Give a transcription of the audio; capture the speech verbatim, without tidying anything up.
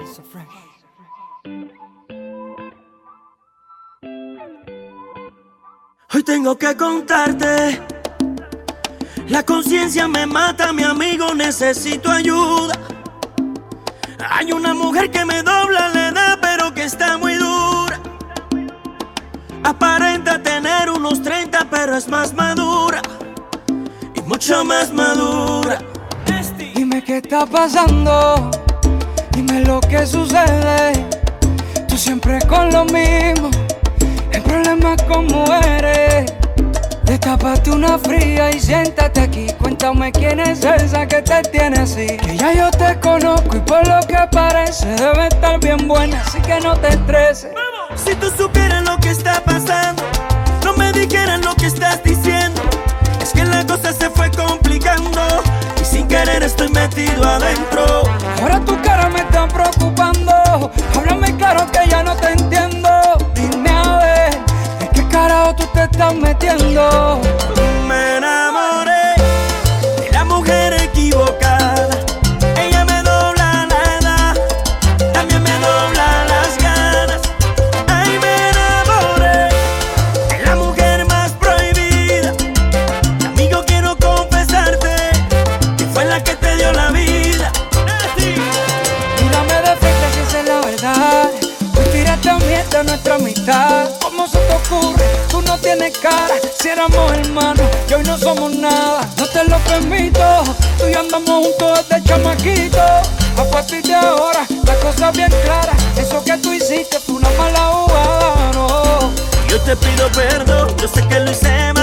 Hoy tengo que contarte, la conciencia me mata, mi amigo, necesito ayuda. Hay una mujer que me dobla la edad, pero que está muy dura. Aparenta tener unos treinta, pero es más madura, y mucho más madura. Dime qué está pasando, dime lo que sucede. Tú siempre con lo mismo, el problema es con mujeres. Destápate una fría y siéntate aquí. Cuéntame quién es esa que te tiene así. Que ya yo te conozco y por lo que parece debe estar bien buena, así que no te estreses. Si tú supieras lo que está pasando, no me dijeras lo que estás diciendo. Es que la cosa se fue complicando y sin querer estoy metido adentro. Ahora tu cara me está preocupando. Háblame claro que ya no te entiendo. Dime a ver, ¿en qué carajo tú te estás metiendo? Me enamoré de la mujer equivocada. Ella me dobla la edad, también me dobla las ganas. Ay, me enamoré de la mujer más prohibida. Amigo, quiero confesarte que fue la que te dio la vida. Mírame de frente si esa es la verdad. Hoy tiraste mierda a nuestra amistad. ¿Cómo se te ocurre? Tú no tienes cara. Si éramos hermanos y hoy no somos nada. No te lo permito. Tú y yo andamos juntos desde chamaquito. A partir de ahora, la cosa bien clara. Eso que tú hiciste fue una mala jugada, no. Yo te pido perdón, yo sé que lo hice